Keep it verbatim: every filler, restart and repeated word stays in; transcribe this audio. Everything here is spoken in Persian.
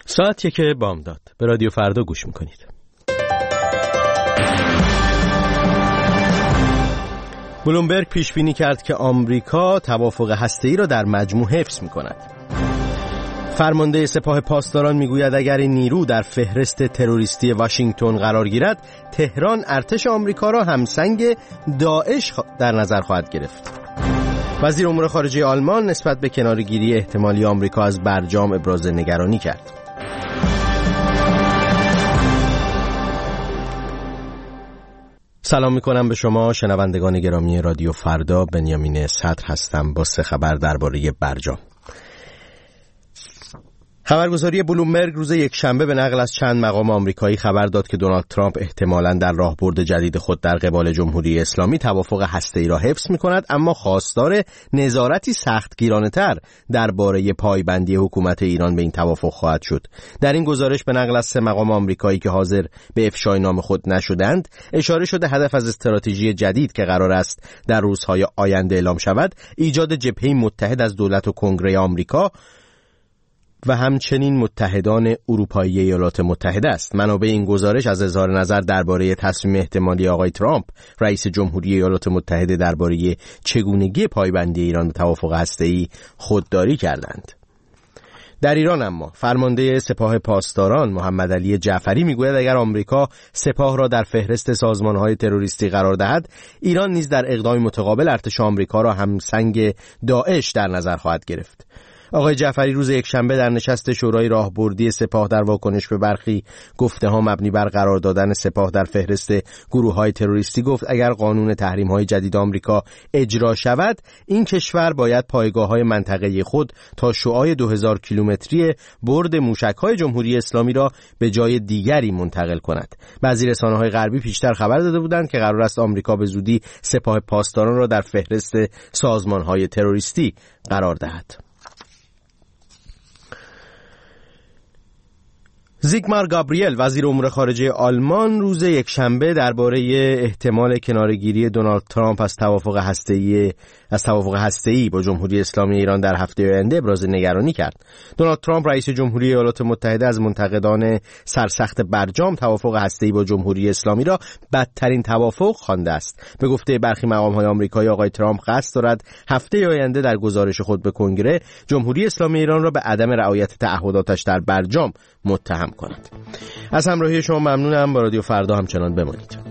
ساعت یک بامداد به رادیو فردا گوش میکنید. بلومبرگ پیش بینی کرد که آمریکا توافق هسته‌ای را در مجموع حفظ میکند. فرمانده سپاه پاسداران میگوید اگر این نیرو در فهرست تروریستی واشنگتن قرار گیرد، تهران ارتش آمریکا را همسنگ داعش در نظر خواهد گرفت. وزیر امور خارجه آلمان نسبت به کناره‌گیری احتمالی آمریکا از برجام ابراز نگرانی کرد. سلام میکنم به شما شنوندگان گرامی رادیو فردا. بنیامین صدر هستم با سه خبر درباره برجام. خبرگزاری بلومبرگ روز یکشنبه به نقل از چند مقام آمریکایی خبر داد که دونالد ترامپ احتمالاً در راهبرد جدید خود در قبال جمهوری اسلامی توافق هسته‌ای را حفظ می‌کند، اما خواستار نظارتی سختگیرانه‌تر درباره پایبندی حکومت ایران به این توافق خواهد شد. در این گزارش به نقل از سه مقام آمریکایی که حاضر به افشای نام خود نشدند، اشاره شده هدف از استراتژی جدید که قرار است در روزهای آینده اعلام شود، ایجاد جبهه‌ای متحد از دولت و کنگره آمریکا و همچنین متحدان اروپایی ایالات متحده است. منابع این گزارش از اظهار نظر درباره تصمیم احتمالی آقای ترامپ رئیس جمهوری ایالات متحده درباره چگونگی پایبندی ایران به توافق هسته‌ای خودداری کردند. در ایران اما فرمانده سپاه پاسداران محمد علی جعفری میگوید اگر آمریکا سپاه را در فهرست سازمان‌های تروریستی قرار دهد، ایران نیز در اقدام متقابل ارتش آمریکا را همسنگ داعش در نظر خواهد گرفت. آقای جعفری روز یکشنبه در نشست شورای راهبردی سپاه در واکنش به برخی گفته‌ها مبنی بر قرار دادن سپاه در فهرست گروه‌های تروریستی گفت اگر قانون تحریم‌های جدید آمریکا اجرا شود، این کشور باید پایگاه‌های منطقه‌ای خود تا شعاع دو هزار کیلومتری برد موشک‌های جمهوری اسلامی را به جای دیگری منتقل کند. بعضی رسانه‌های غربی پیشتر خبر داده بودند که قرار است آمریکا به زودی سپاه پاسداران را در فهرست سازمان‌های تروریستی قرار دهد. زیگمار گابریل وزیر امور خارجه آلمان روز یکشنبه درباره احتمال کناره‌گیری دونالد ترامپ از توافق هسته‌ای از توافق هسته‌ای با جمهوری اسلامی ایران در هفته آینده ابراز نگرانی کرد. دونالد ترامپ رئیس جمهوری ایالات متحده از منتقدان سرسخت برجام توافق هسته‌ای با جمهوری اسلامی را بدترین توافق خوانده است. به گفته برخی مقام‌های آمریکایی آقای ترامپ قصد دارد هفته آینده در گزارش خود به کنگره جمهوری اسلامی ایران را به عدم رعایت تعهداتش در برجام متهم کند. از همراهی شما ممنونم. با رادیو فردا همچنان بمانید.